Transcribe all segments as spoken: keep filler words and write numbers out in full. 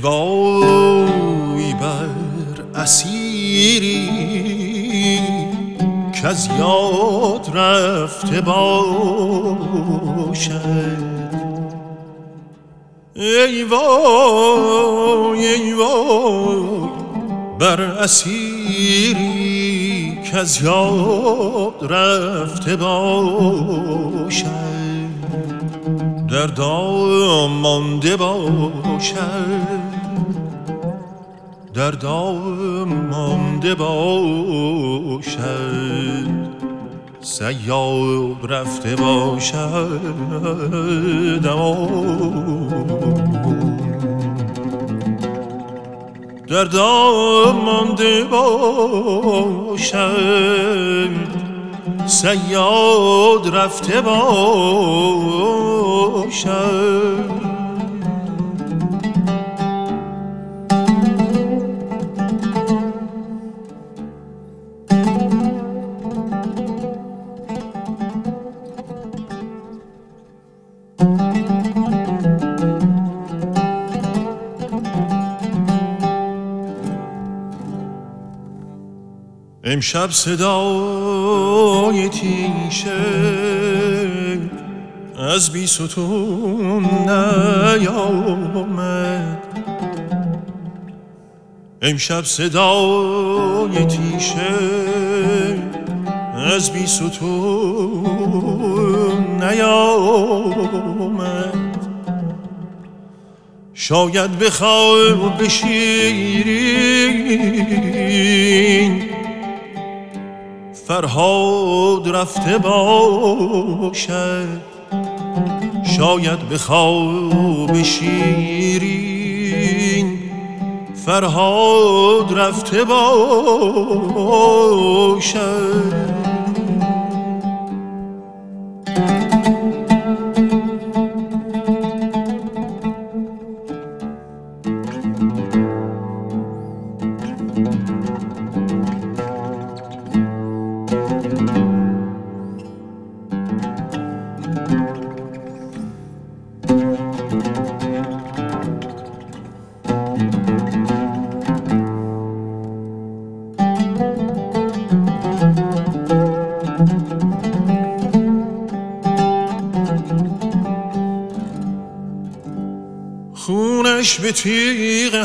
وای بر اسیری که از یاد رفته باشد. ای وای ای وای بر اسیری که از یاد رفته باشد، در دام مانده باشد، در دام مانده باشد، صیاد رفته باشد. در دام مانده باشد، صیاد رفته باشد. امشب صدای تیشه از بیستون نیامد. امشب صدای تیشه از بیستون نیامد. شاید بخواب بشیرین فرهاد رفته باشد. شاید به خواب شیرین فرهاد رفته باشد. خونش به تیغ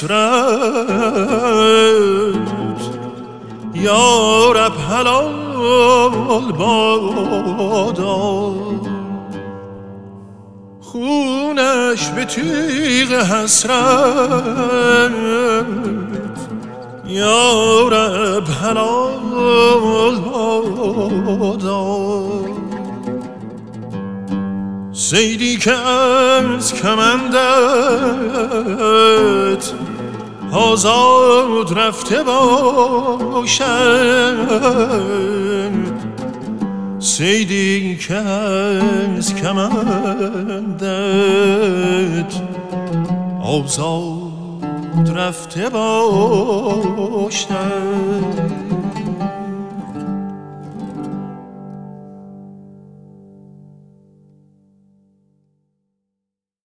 حسرت یا رب حلال بادا. خونش به تیغ حسرت یا رب حلال بادا. صیدی که از کمندت آزاد رفته باشد. صیدی که از کمندت آزاد رفته باشد.